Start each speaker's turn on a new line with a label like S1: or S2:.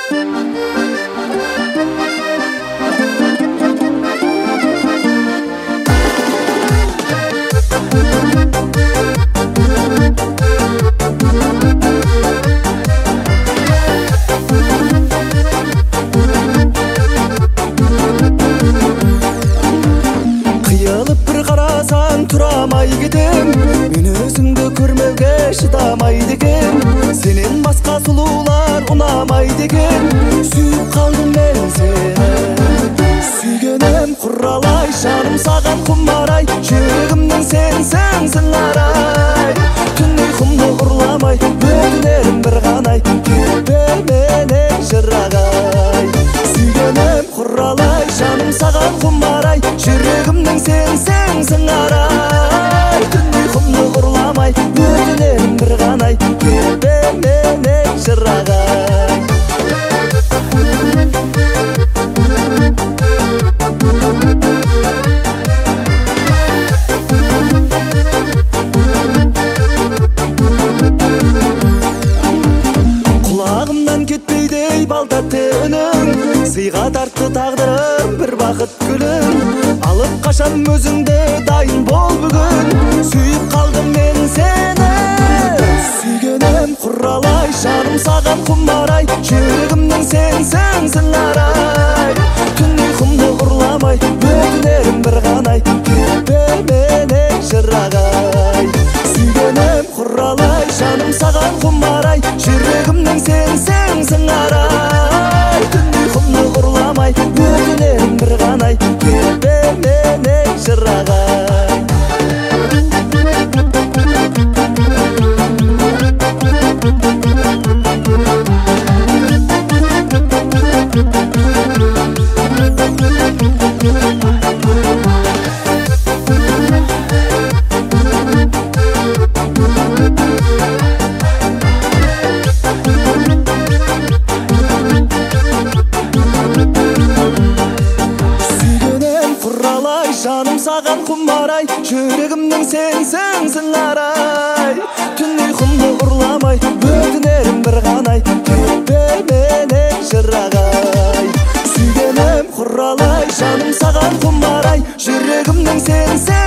S1: Кыйылып бір қарасаң тұрамай кетем, мен өзіңді көрмеуге шыдамайды екен. Сенен басқа сұлулар ұнамайды екен. Сүйіп қалдым мен сені, сүйгенім құралай, жаным саған құмарай, жүрегімнің сенсің сыңарай. Түн ұйқымды ұрламай, өтінерім бір ғанай, кетпе менен жырағай. Сүйгенім құралай, жаным саған құмарай, жүрегімнің сенсің сыңарай. Түн ұйқымды ұрламай, өтінерім бір ғанай, кетпе менен жырағай. Құлағымнан кетпейді балтатты үнің, сыйға тартты тағдырым бір бақыт гүлін. Алып қашам өзіңді, дайын бол бүгін, сүйіп қалдым мен сені. Сүйгенім құралай, жаным саған құмарай, жүрегімнің сенсің сыңарай. Түн ұйқымды ұрламай, өтінерім бір ғанай, кетпе менен жырағай. Сүйгенім құралай, жаным саған құмарай, жүрегімнің сенсің сыңарай. Түн ұйқымды ұрламай, өтінерім бір ғанай, кетпе менен жырағай. Жаным саған құмарай, жүрегімнің сенсің сыңарай. Түн ұйқымды ұрламай, өтінерім бір ғанай, кетпе менен жырағай. Сүйгенім құралай, жаным саған құмарай, жүрегімнің сенсің